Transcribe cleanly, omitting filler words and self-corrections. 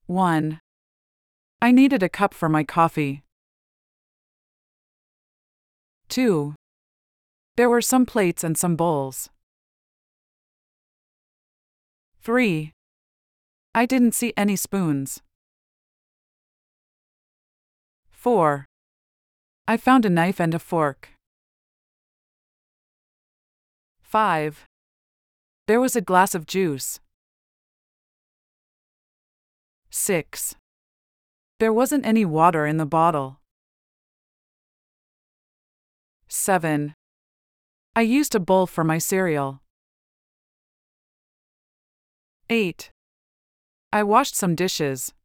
1. I needed a cup for my coffee. 2. There were some plates and some bowls. 3. I didn't see any spoons. 4. I found a knife and a fork. 5. There was a glass of juice. 6. There wasn't any water in the bottle. 7. I used a bowl for my cereal. 8. I washed some dishes.